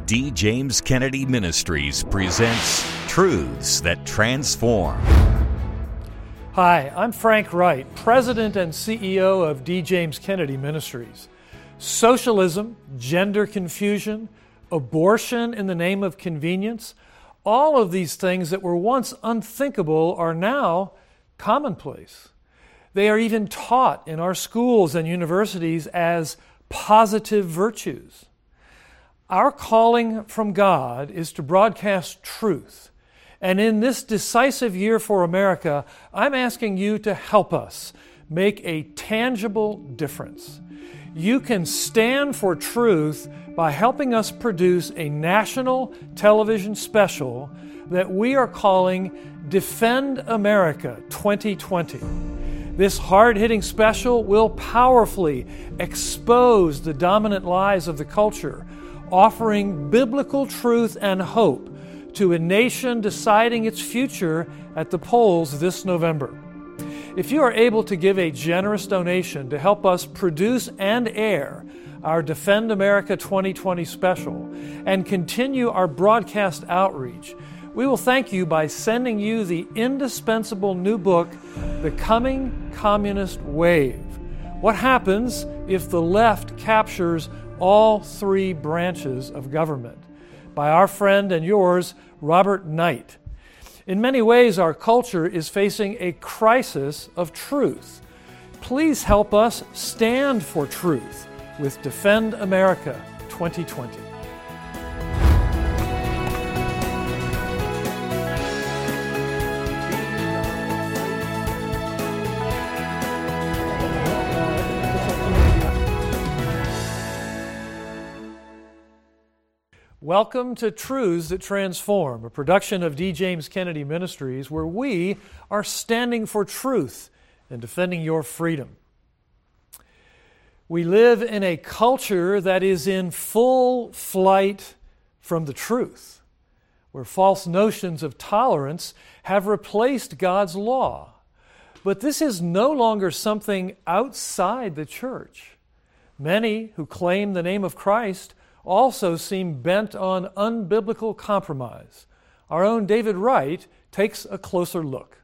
D. James Kennedy Ministries presents Truths That Transform. Hi, I'm Frank Wright, President and CEO of D. James Kennedy Ministries. Socialism, gender confusion, abortion in the name of convenience, all of these things that were once unthinkable are now commonplace. They are even taught in our schools and universities as positive virtues. Our calling from God is to broadcast truth. And in this decisive year for America, I'm asking you to help us make a tangible difference. You can stand for truth by helping us produce a national television special that we are calling Defend America 2020. This hard-hitting special will powerfully expose the dominant lies of the culture, offering biblical truth and hope to a nation deciding its future at the polls this November. If you are able to give a generous donation to help us produce and air our Defend America 2020 special and continue our broadcast outreach, we will thank you by sending you the indispensable new book, The Coming Communist Wave. What happens if the left captures all three branches of government? By our friend and yours, Robert Knight. In many ways, our culture is facing a crisis of truth. Please help us stand for truth with Defend America 2020. Welcome to Truths That Transform, a production of D. James Kennedy Ministries, where we are standing for truth and defending your freedom. We live in a culture that is in full flight from the truth, where false notions of tolerance have replaced God's law. But this is no longer something outside the church. Many who claim the name of Christ also seem bent on unbiblical compromise. Our own David Wright takes a closer look.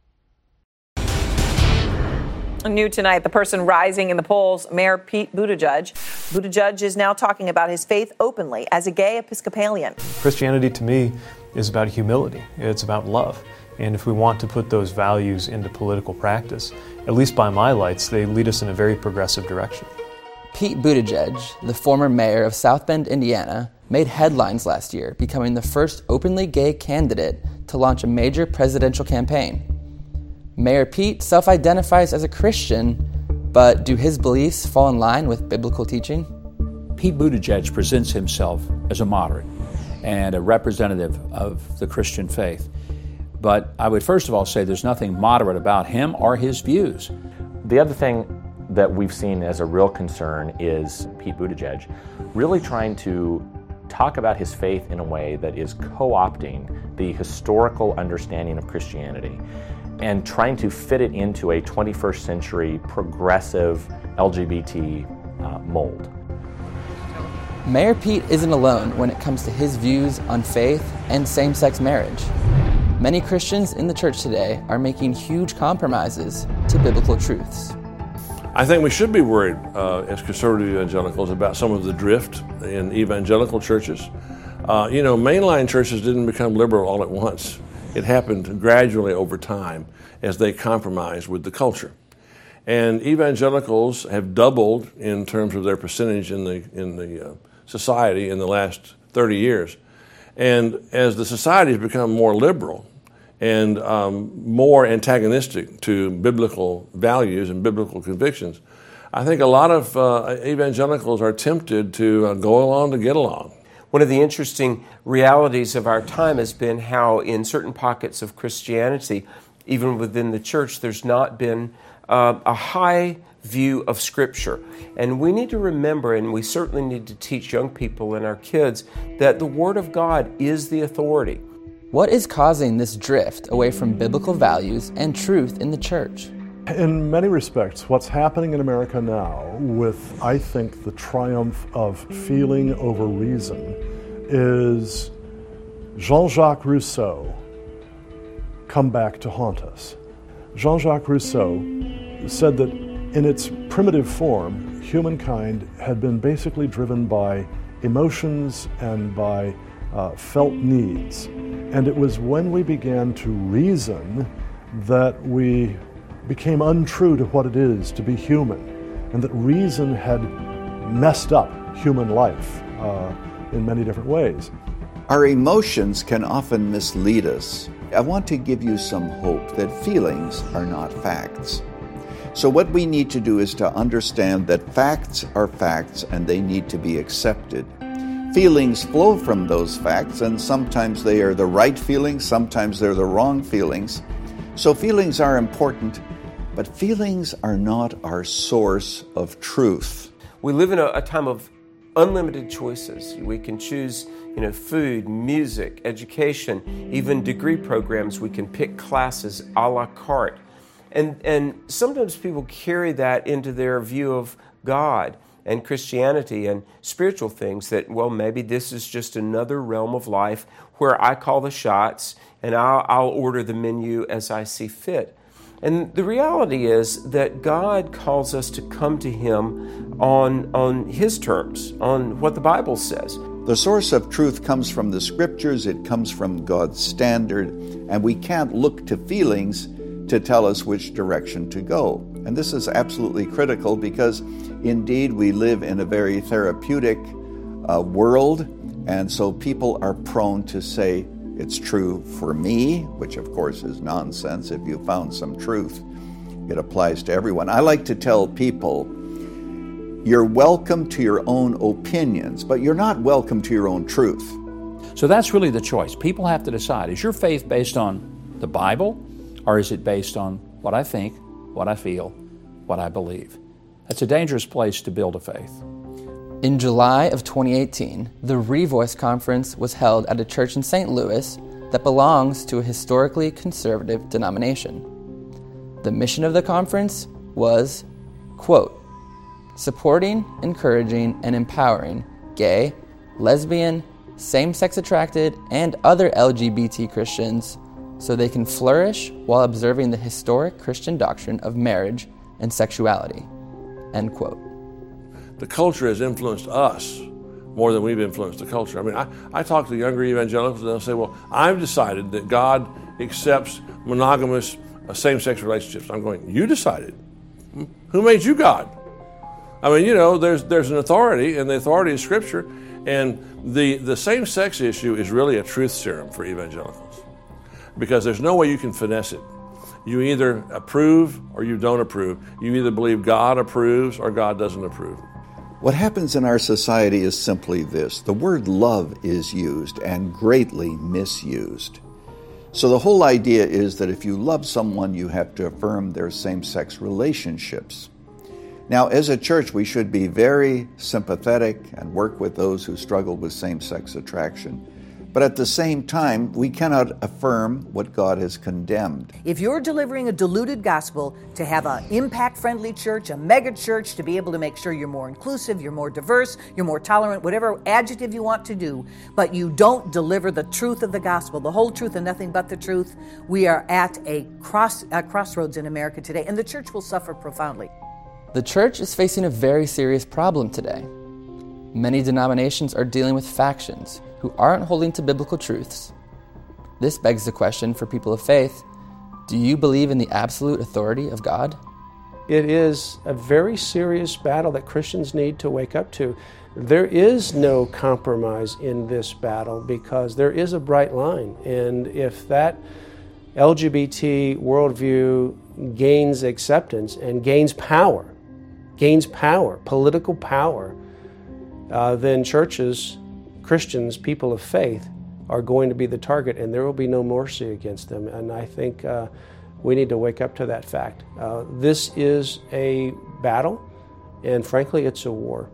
New tonight, the person rising in the polls, Mayor Pete Buttigieg. Buttigieg is now talking about his faith openly as a gay Episcopalian. Christianity to me is about humility. It's about love. And if we want to put those values into political practice, at least by my lights, they lead us in a very progressive direction. Pete Buttigieg, the former mayor of South Bend, Indiana, made headlines last year, becoming the first openly gay candidate to launch a major presidential campaign. Mayor Pete self-identifies as a Christian, but do his beliefs fall in line with biblical teaching? Pete Buttigieg presents himself as a moderate and a representative of the Christian faith. But I would first of all say there's nothing moderate about him or his views. The other thing that we've seen as a real concern is Pete Buttigieg really trying to talk about his faith in a way that is co-opting the historical understanding of Christianity and trying to fit it into a 21st century progressive LGBT mold. Mayor Pete isn't alone when it comes to his views on faith and same-sex marriage. Many Christians in the church today are making huge compromises to biblical truths. I think we should be worried as conservative evangelicals about some of the drift in evangelical churches. Mainline churches didn't become liberal all at once. It happened gradually over time as they compromised with the culture. And evangelicals have doubled in terms of their percentage in the society in the last 30 years. And as the society has become more liberal and more antagonistic to biblical values and biblical convictions, I think a lot of evangelicals are tempted to go along to get along. One of the interesting realities of our time has been how in certain pockets of Christianity, even within the church, there's not been a high view of Scripture. And we need to remember, and we certainly need to teach young people and our kids, that the Word of God is the authority. What is causing this drift away from biblical values and truth in the church? In many respects, what's happening in America now with, I think, the triumph of feeling over reason is Jean-Jacques Rousseau come back to haunt us. Jean-Jacques Rousseau said that in its primitive form, humankind had been basically driven by emotions and by felt needs. And it was when we began to reason that we became untrue to what it is to be human, and that reason had messed up human life in many different ways. Our emotions can often mislead us. I want to give you some hope that feelings are not facts. So what we need to do is to understand that facts are facts and they need to be accepted. Feelings flow from those facts, and sometimes they are the right feelings, sometimes they're the wrong feelings. So feelings are important, but feelings are not our source of truth. We live in a time of unlimited choices. We can choose, food, music, education, even degree programs. We can pick classes a la carte. And sometimes people carry that into their view of God and Christianity and spiritual things, that, well, maybe this is just another realm of life where I call the shots and I'll order the menu as I see fit. And the reality is that God calls us to come to Him on His terms, on what the Bible says. The source of truth comes from the Scriptures, it comes from God's standard, and we can't look to feelings to tell us which direction to go. And this is absolutely critical because indeed we live in a very therapeutic world, and so people are prone to say, it's true for me, which of course is nonsense. If you found some truth, it applies to everyone. I like to tell people, you're welcome to your own opinions, but you're not welcome to your own truth. So that's really the choice. People have to decide, is your faith based on the Bible, or is it based on what I think, what I feel, what I believe? That's a dangerous place to build a faith. In July of 2018, the Revoice Conference was held at a church in St. Louis that belongs to a historically conservative denomination. The mission of the conference was, quote, supporting, encouraging, and empowering gay, lesbian, same-sex attracted, and other LGBT Christians so they can flourish while observing the historic Christian doctrine of marriage and sexuality, end quote. The culture has influenced us more than we've influenced the culture. I mean, I talk to younger evangelicals and they'll say, well, I've decided that God accepts monogamous same-sex relationships. I'm going, you decided? Who made you God? I mean, there's an authority, and the authority is Scripture, and the same-sex issue is really a truth serum for evangelicals because there's no way you can finesse it. You either approve or you don't approve. You either believe God approves or God doesn't approve. What happens in our society is simply this. The word love is used and greatly misused. So the whole idea is that if you love someone, you have to affirm their same-sex relationships. Now, as a church, we should be very sympathetic and work with those who struggle with same-sex attraction. But at the same time, we cannot affirm what God has condemned. If you're delivering a diluted gospel, to have an impact-friendly church, a mega church, to be able to make sure you're more inclusive, you're more diverse, you're more tolerant, whatever adjective you want to do, but you don't deliver the truth of the gospel, the whole truth and nothing but the truth, we are at a crossroads in America today, and the church will suffer profoundly. The church is facing a very serious problem today. Many denominations are dealing with factions who aren't holding to biblical truths. This begs the question for people of faith, do you believe in the absolute authority of God? It is a very serious battle that Christians need to wake up to. There is no compromise in this battle because there is a bright line. And if that LGBT worldview gains acceptance and gains power, political power, then churches, Christians, people of faith, are going to be the target, and there will be no mercy against them. And I think we need to wake up to that fact. This is a battle, and frankly, it's a war.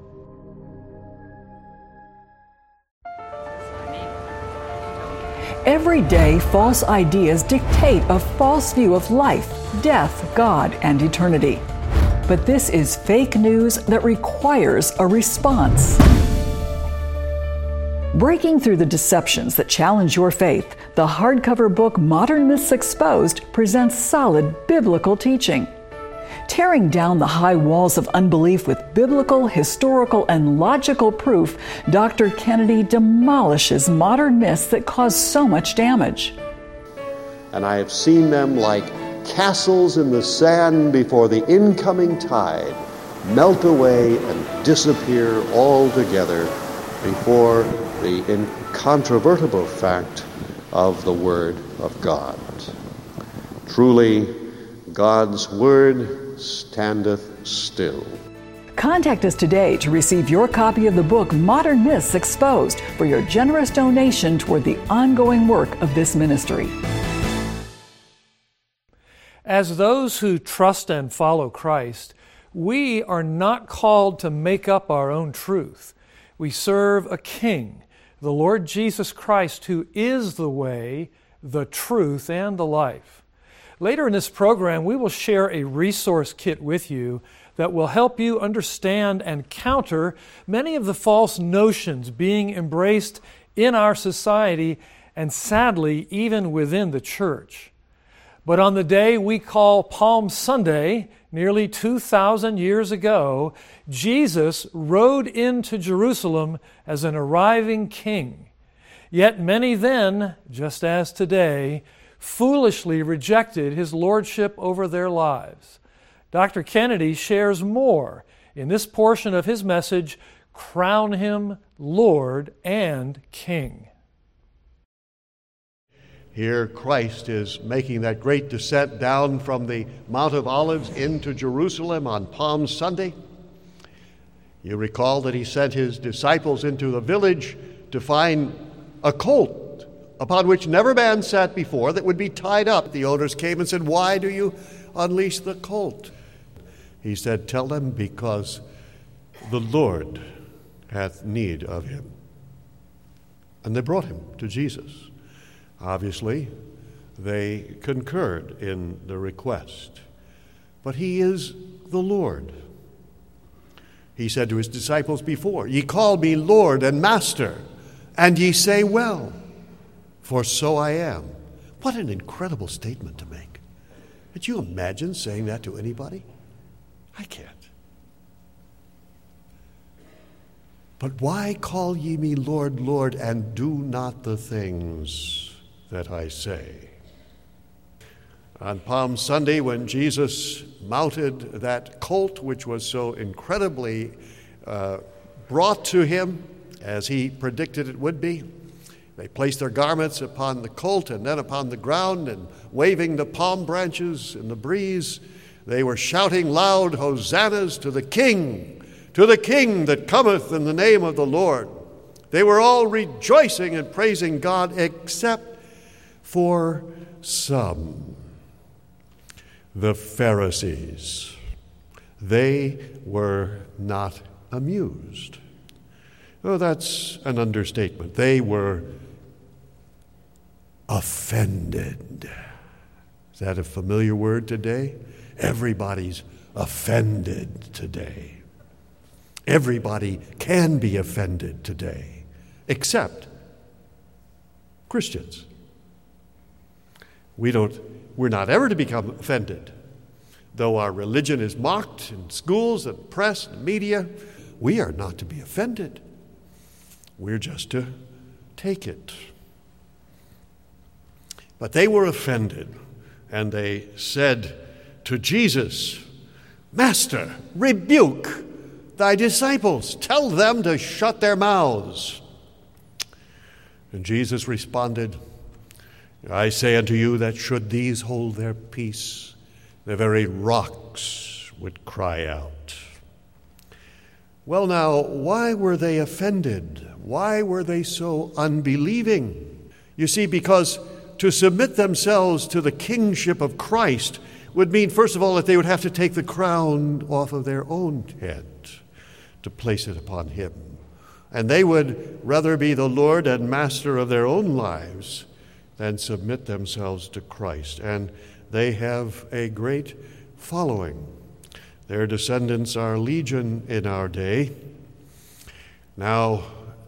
Every day, false ideas dictate a false view of life, death, God, and eternity. But this is fake news that requires a response. Breaking through the deceptions that challenge your faith, the hardcover book Modern Myths Exposed presents solid biblical teaching. Tearing down the high walls of unbelief with biblical, historical, and logical proof, Dr. Kennedy demolishes modern myths that cause so much damage. And I have seen them like castles in the sand before the incoming tide melt away and disappear altogether before the incontrovertible fact of the Word of God. Truly, God's Word standeth still. Contact us today to receive your copy of the book Modern Myths Exposed for your generous donation toward the ongoing work of this ministry. As those who trust and follow Christ, we are not called to make up our own truth. We serve a King, the Lord Jesus Christ, who is the way, the truth, and the life. Later in this program, we will share a resource kit with you that will help you understand and counter many of the false notions being embraced in our society and sadly even within the church. But on the day we call Palm Sunday, nearly 2,000 years ago, Jesus rode into Jerusalem as an arriving king. Yet many then, just as today, foolishly rejected his lordship over their lives. Dr. Kennedy shares more in this portion of his message, Crown Him Lord and King. Here Christ is making that great descent down from the Mount of Olives into Jerusalem on Palm Sunday. You recall that he sent his disciples into the village to find a colt upon which never man sat before that would be tied up. The owners came and said, "Why do you unleash the colt?" He said, "Tell them, because the Lord hath need of him." And they brought him to Jesus. Obviously, they concurred in the request. But he is the Lord. He said to his disciples before, "Ye call me Lord and Master, and ye say well, for so I am." What an incredible statement to make. Could you imagine saying that to anybody? I can't. But why call ye me Lord, Lord, and do not the things that I say? On Palm Sunday, when Jesus mounted that colt, which was so incredibly brought to him as he predicted it would be, they placed their garments upon the colt and then upon the ground, and waving the palm branches in the breeze, they were shouting loud hosannas to the King that cometh in the name of the Lord. They were all rejoicing and praising God, except for some, the Pharisees. They were not amused. Oh, that's an understatement. They were offended. Is that a familiar word today? Everybody's offended today. Everybody can be offended today, except Christians. We're not ever to become offended. Though our religion is mocked in schools and press and media, we are not to be offended. We're just to take it. But they were offended, and they said to Jesus, "Master, rebuke thy disciples. Tell them to shut their mouths." And Jesus responded, "I say unto you that should these hold their peace, the very rocks would cry out." Well, now, why were they offended? Why were they so unbelieving? You see, because to submit themselves to the kingship of Christ would mean, first of all, that they would have to take the crown off of their own head to place it upon him. And they would rather be the Lord and Master of their own lives than submit themselves to Christ. And they have a great following. Their descendants are legion in our day. Now,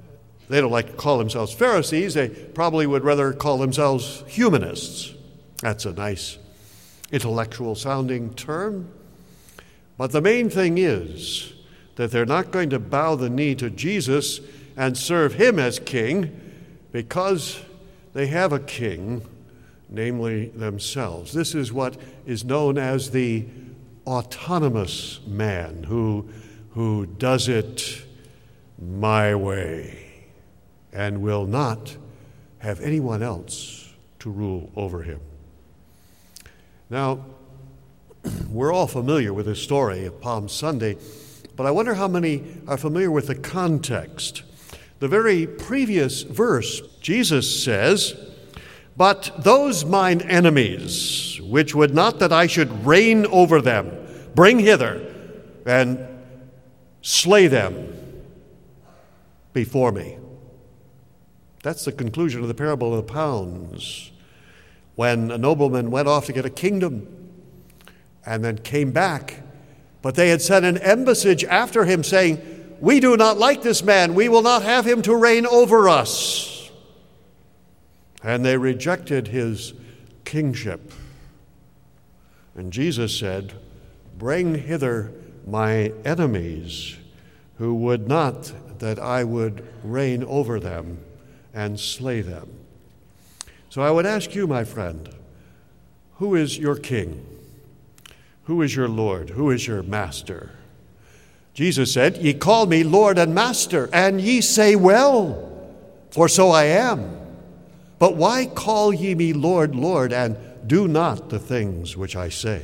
They don't like to call themselves Pharisees. They probably would rather call themselves humanists. That's a nice intellectual sounding term. But the main thing is that they're not going to bow the knee to Jesus and serve him as king because they have a king, namely themselves. This is what is known as the autonomous man who does it my way and will not have anyone else to rule over him. Now, we're all familiar with the story of Palm Sunday, but I wonder how many are familiar with the context. The very previous verse, Jesus says, "But those mine enemies, which would not that I should reign over them, bring hither and slay them before me." That's the conclusion of the parable of the pounds. When a nobleman went off to get a kingdom and then came back, but they had sent an embassage after him saying, "We do not like this man. We will not have him to reign over us." And they rejected his kingship. And Jesus said, "Bring hither my enemies, who would not that I would reign over them and slay them." So I would ask you, my friend, who is your king? Who is your Lord? Who is your master? Jesus said, "Ye call me Lord and Master, and ye say well, for so I am. But why call ye me Lord, Lord, and do not the things which I say?"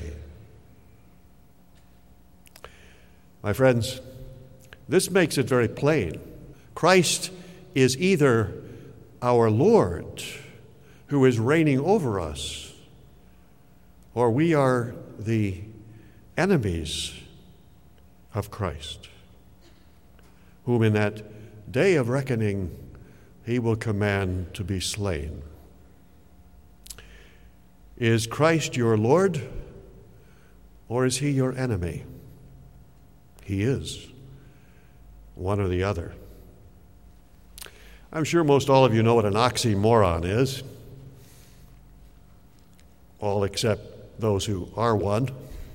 My friends, this makes it very plain. Christ is either our Lord, who is reigning over us, or we are the enemies of Christ, whom in that day of reckoning he will command to be slain. Is Christ your Lord, or is he your enemy? He is, one or the other. I'm sure most all of you know what an oxymoron is, all except those who are one.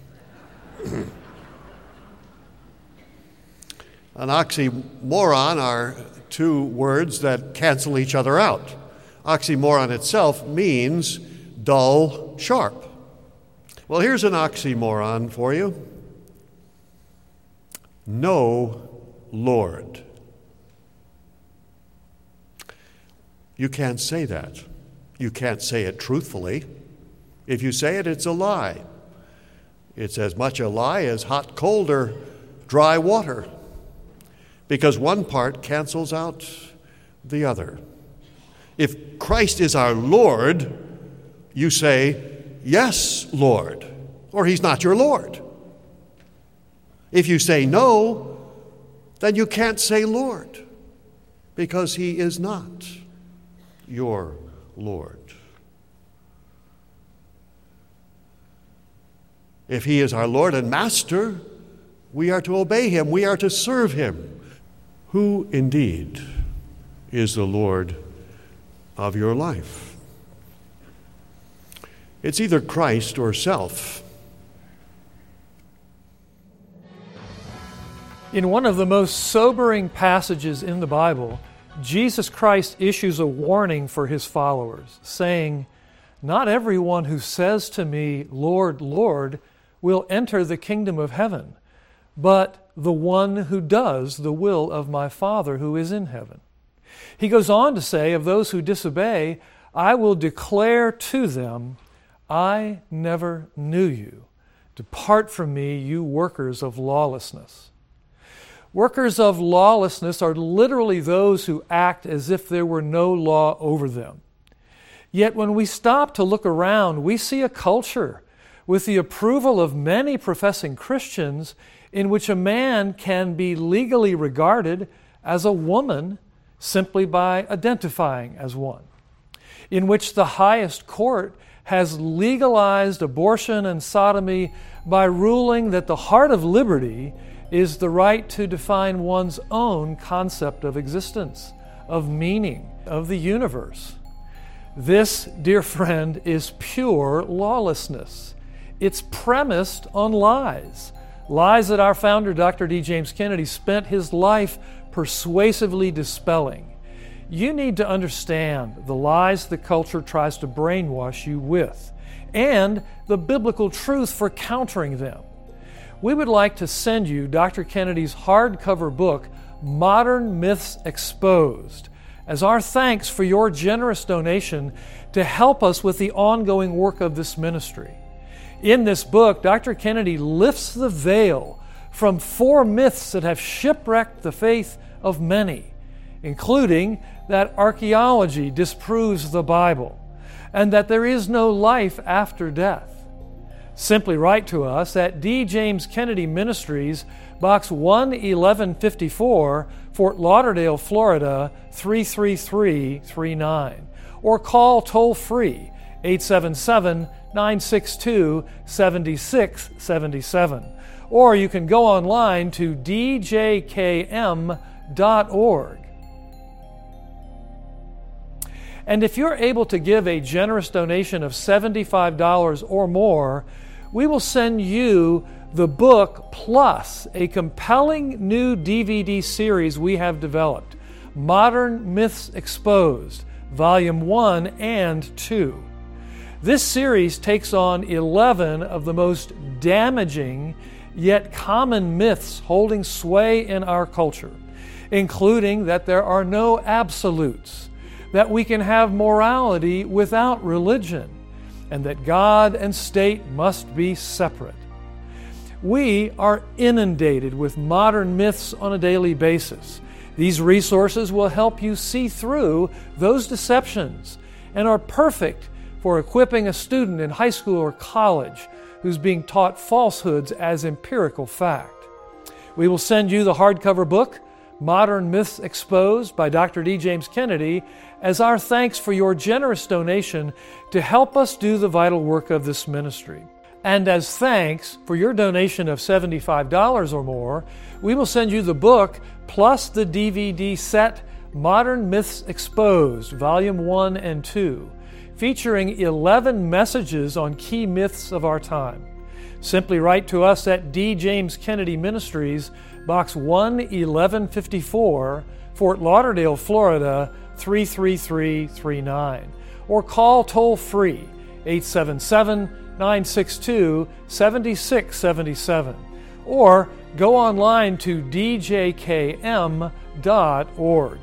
An oxymoron are two words that cancel each other out. Oxymoron itself means dull, sharp. Well, here's an oxymoron for you. No Lord. You can't say that. You can't say it truthfully. If you say it, it's a lie. It's as much a lie as hot, cold, or dry water, because one part cancels out the other. If Christ is our Lord, you say, "Yes, Lord," or he's not your Lord. If you say no, then you can't say Lord, because he is not your Lord. If he is our Lord and Master, we are to obey him. We are to serve him. Who indeed is the Lord of your life? It's either Christ or self. In one of the most sobering passages in the Bible, Jesus Christ issues a warning for his followers, saying, "Not everyone who says to me, 'Lord, Lord,' will enter the kingdom of heaven, but the one who does the will of my Father who is in heaven." He goes on to say of those who disobey, "I will declare to them, 'I never knew you. Depart from me, you workers of lawlessness.'" Workers of lawlessness are literally those who act as if there were no law over them. Yet when we stop to look around, we see a culture with the approval of many professing Christians in which a man can be legally regarded as a woman simply by identifying as one, in which the highest court has legalized abortion and sodomy by ruling that the heart of liberty is the right to define one's own concept of existence, of meaning, of the universe. This, dear friend, is pure lawlessness. It's premised on lies. Lies that our founder, Dr. D. James Kennedy, spent his life persuasively dispelling. You need to understand the lies the culture tries to brainwash you with, and the biblical truth for countering them. We would like to send you Dr. Kennedy's hardcover book, Modern Myths Exposed, as our thanks for your generous donation to help us with the ongoing work of this ministry. In this book, Dr. Kennedy lifts the veil from 4 myths that have shipwrecked the faith of many, including that archaeology disproves the Bible and that there is no life after death. Simply write to us at D. James Kennedy Ministries, Box 11154, Fort Lauderdale, Florida 33339, or call toll-free 877-962-7677. Or you can go online to djkm.org. And if you're able to give a generous donation of $75 or more, we will send you the book plus a compelling new DVD series we have developed, Modern Myths Exposed, Volume 1 and 2. This series takes on 11 of the most damaging yet common myths holding sway in our culture, including that there are no absolutes, that we can have morality without religion, and that God and state must be separate. We are inundated with modern myths on a daily basis. These resources will help you see through those deceptions and are perfect for equipping a student in high school or college who's being taught falsehoods as empirical fact. We will send you the hardcover book, Modern Myths Exposed by Dr. D. James Kennedy, as our thanks for your generous donation to help us do the vital work of this ministry. And as thanks for your donation of $75 or more, we will send you the book plus the DVD set Modern Myths Exposed, Volume 1 and 2, featuring 11 messages on key myths of our time. Simply write to us at D. James Kennedy Ministries, Box 11154, Fort Lauderdale, Florida 33339, or call toll-free 877-962-7677, or go online to djkm.org.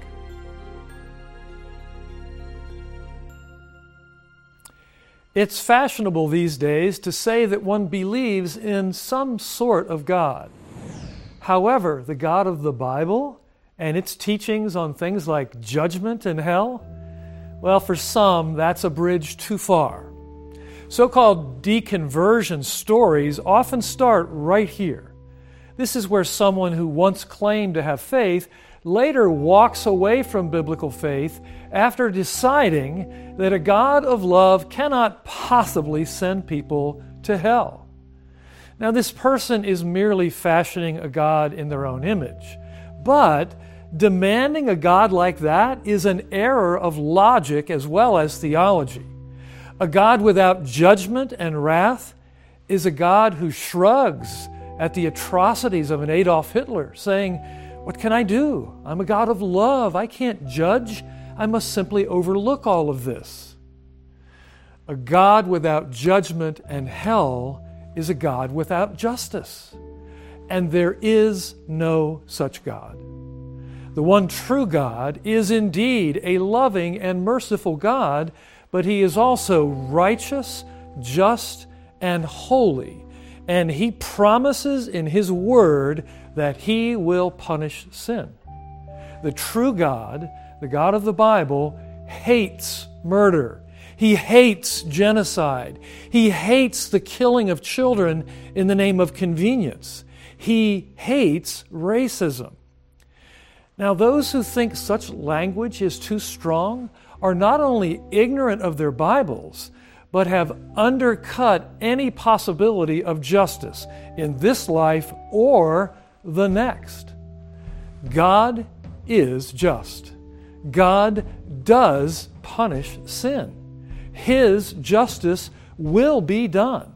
It's fashionable these days to say that one believes in some sort of God. However, the God of the Bible and its teachings on things like judgment and hell, well, for some, that's a bridge too far. So-called deconversion stories often start right here. This is where someone who once claimed to have faith later walks away from biblical faith after deciding that a God of love cannot possibly send people to hell. Now, this person is merely fashioning a God in their own image, but demanding a God like that is an error of logic as well as theology. A God without judgment and wrath is a God who shrugs at the atrocities of an Adolf Hitler, saying, "What can I do? I'm a God of love. I can't judge. I must simply overlook all of this." A God without judgment and hell is a God without justice. And there is no such God. The one true God is indeed a loving and merciful God, but He is also righteous, just, and holy. And He promises in His Word that He will punish sin. The true God, the God of the Bible, hates murder. He hates genocide. He hates the killing of children in the name of convenience. He hates racism. Now, those who think such language is too strong are not only ignorant of their Bibles, but have undercut any possibility of justice in this life or the next. God is just. God does punish sin. His justice will be done.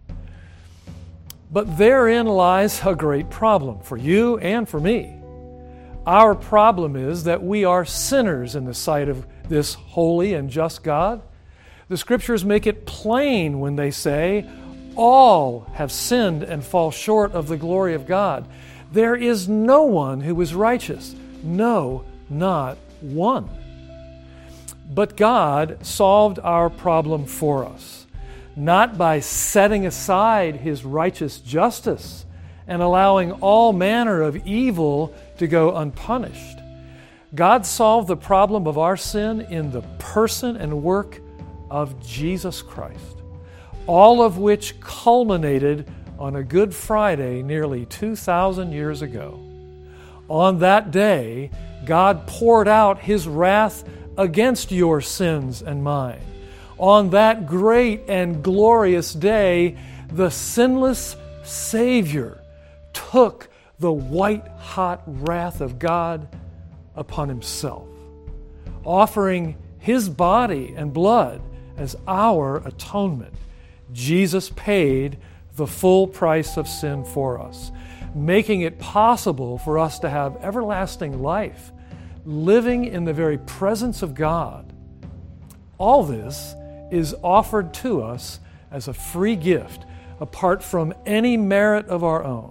But therein lies a great problem for you and for me. Our problem is that we are sinners in the sight of this holy and just God. The Scriptures make it plain when they say, all have sinned and fall short of the glory of God. There is no one who is righteous. No, not one. But God solved our problem for us, not by setting aside His righteous justice and allowing all manner of evil to go unpunished. God solved the problem of our sin in the person and work of Jesus Christ, all of which culminated on a Good Friday nearly 2,000 years ago. On that day, God poured out His wrath against your sins and mine. On that great and glorious day, the sinless Savior took the white-hot wrath of God upon Himself, offering His body and blood as our atonement. Jesus paid the full price of sin for us, making it possible for us to have everlasting life, living in the very presence of God. All this is offered to us as a free gift, apart from any merit of our own.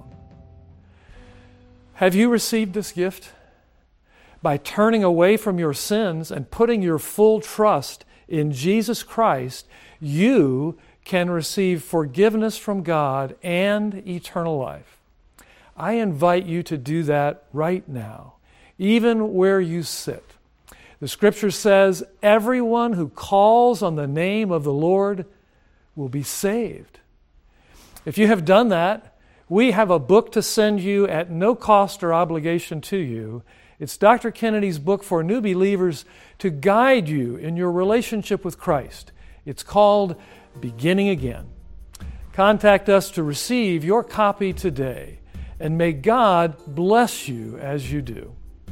Have you received this gift? By turning away from your sins and putting your full trust in Jesus Christ, you can receive forgiveness from God and eternal life. I invite you to do that right now, even where you sit. The Scripture says, everyone who calls on the name of the Lord will be saved. If you have done that, we have a book to send you at no cost or obligation to you. It's Dr. Kennedy's book for new believers to guide you in your relationship with Christ. It's called Beginning Again. Contact us to receive your copy today, and may God bless you as you do.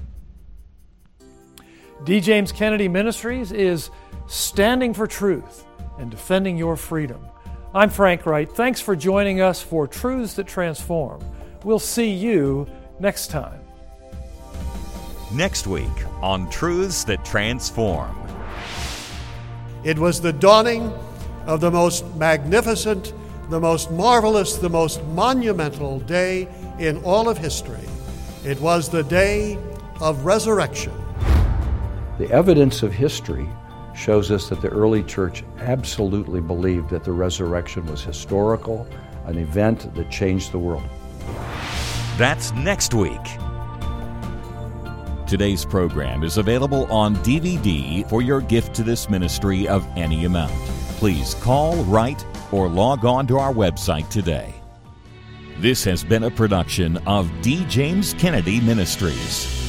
D. James Kennedy Ministries is standing for truth and defending your freedom. I'm Frank Wright. Thanks for joining us for Truths That Transform. We'll see you next time. Next week on Truths That Transform. It was the dawning of the most magnificent, the most marvelous, the most monumental day in all of history. It was the day of resurrection. The evidence of history shows us that the early church absolutely believed that the resurrection was historical, an event that changed the world. That's next week. Today's program is available on DVD for your gift to this ministry of any amount. Please call, write, or log on to our website today. This has been a production of D. James Kennedy Ministries.